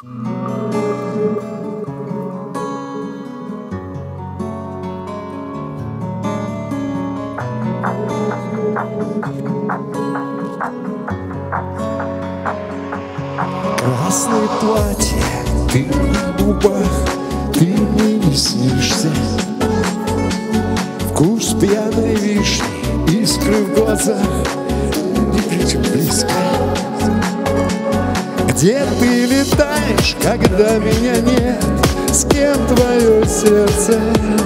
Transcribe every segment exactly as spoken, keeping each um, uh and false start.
Красное платье, ты на губах, ты мне не снишься. Вкус пьяной вишни, искры в глазах, не близко, близко. Где ты летаешь, когда меня нет? С кем твое сердце?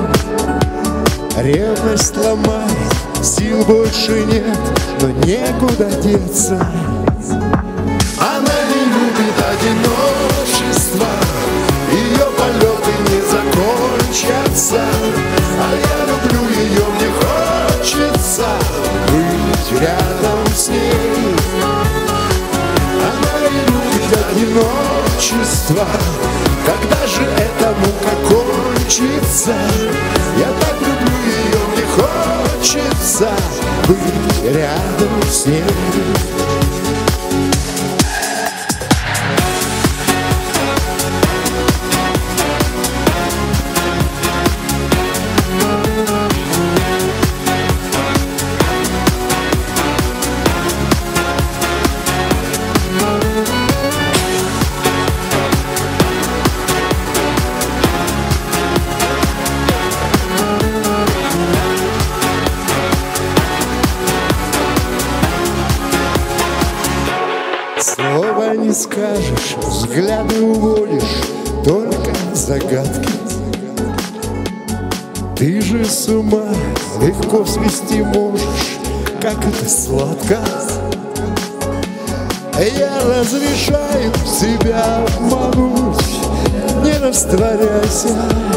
Ревность ломает, сил больше нет, но некуда деться. Она не любит одиночество, ее полеты не закончатся. А я люблю ее, мне хочется быть рядом с ней. Она не любит одиночество, когда же эта мука кончится? Я так люблю ее, мне хочется быть рядом с ней. Слова не скажешь, взгляды уводишь, только загадки. Ты же с ума легко свести можешь, как это сладко. Я разрешаю себя обмануть, не растворяйся.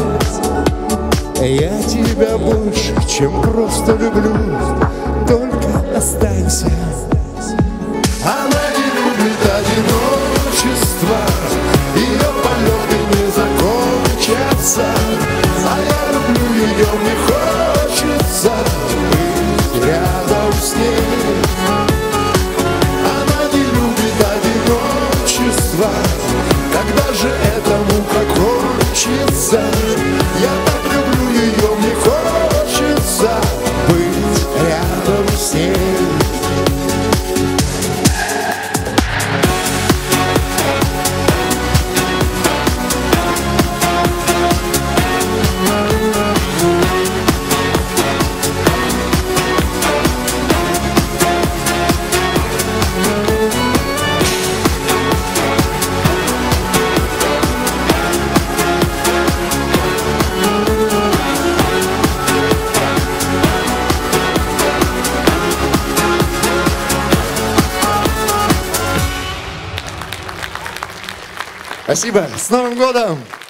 Я тебя больше, чем просто люблю, только останься. Она не любит одиночество, ее полеты не закончатся. А я люблю ее, мне хочется быть рядом с ней. Она не любит одиночество, когда же эта мука кончится? Я так люблю ее, мне хочется быть рядом с ней. Спасибо. С Новым годом!